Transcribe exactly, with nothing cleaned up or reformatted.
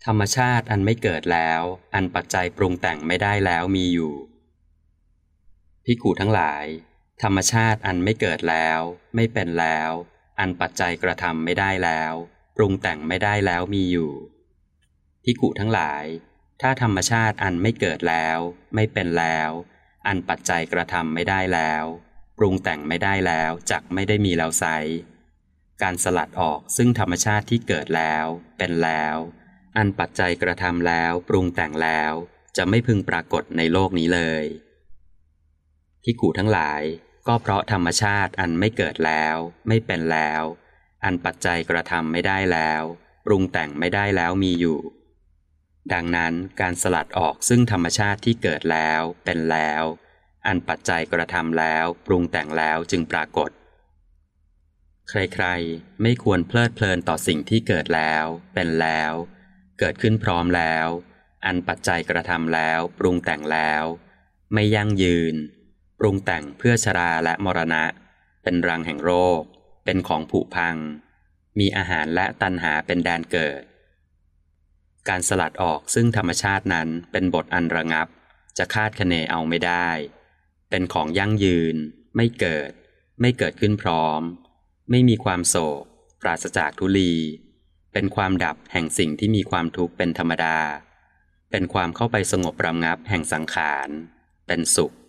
ธรรมชาติอันไม่เกิดแล้วอันปัจจัยปรุงแต่งไม่ได้แล้วมีอยู่ภิกขุทั้งหลายธรรมชาติอันไม่เกิดแล้วไม่เป็นแล้วอันปัจจัยกระทำไม่ได้แล้วปรุงแต่งไม่ได้แล้วมีอยู่ภิกขุทั้งหลายถ้าธรรมชาติอันไม่เกิดแล้วไม่เป็นแล้วอันปัจจัยกระทำไม่ได้แล้วปรุงแต่งไม่ได้แล้วจักไม่ได้มีแล้วไซร้การสลัดออกซึ่งธรรมชาติที่เกิดแล้วเป็นแล้วอันปัจจัยกระทำแล้วปรุงแต่งแล้วจะไม่พึงปรากฏในโลกนี้เลยภิกขุทั้งหลายก็เพราะธรรมชาติอันไม่เกิดแล้วไม่เป็นแล้วอันปัจจัยกระทำไม่ได้แล้วปรุงแต่งไม่ได้แล้วมีอยู่ดังนั้นการสลัดออกซึ่งธรรมชาติที่เกิดแล้วเป็นแล้วอันปัจจัยกระทำแล้วปรุงแต่งแล้วจึงปรากฏใครๆไม่ควรเพลิดเพลินต่อสิ่งที่เกิดแล้วเป็นแล้วเกิดขึ้นพร้อมแล้วอันปัจจัยกระทำแล้วปรุงแต่งแล้วไม่ยั่งยืนปรุงแต่งเพื่อชราและมรณะเป็นรังแห่งโรคเป็นของผุพังมีอาหารและตัณหาเป็นแดนเกิดการสลัดออกซึ่งธรรมชาตินั้นเป็นบทอันระงับจะคาดคะเนเอาไม่ได้เป็นของยั่งยืนไม่เกิดไม่เกิดขึ้นพร้อมไม่มีความโศกปราศจากทุลีเป็นความดับแห่งสิ่งที่มีความทุกข์เป็นธรรมดาเป็นความเข้าไปสงบระงับแห่งสังขารเป็นสุข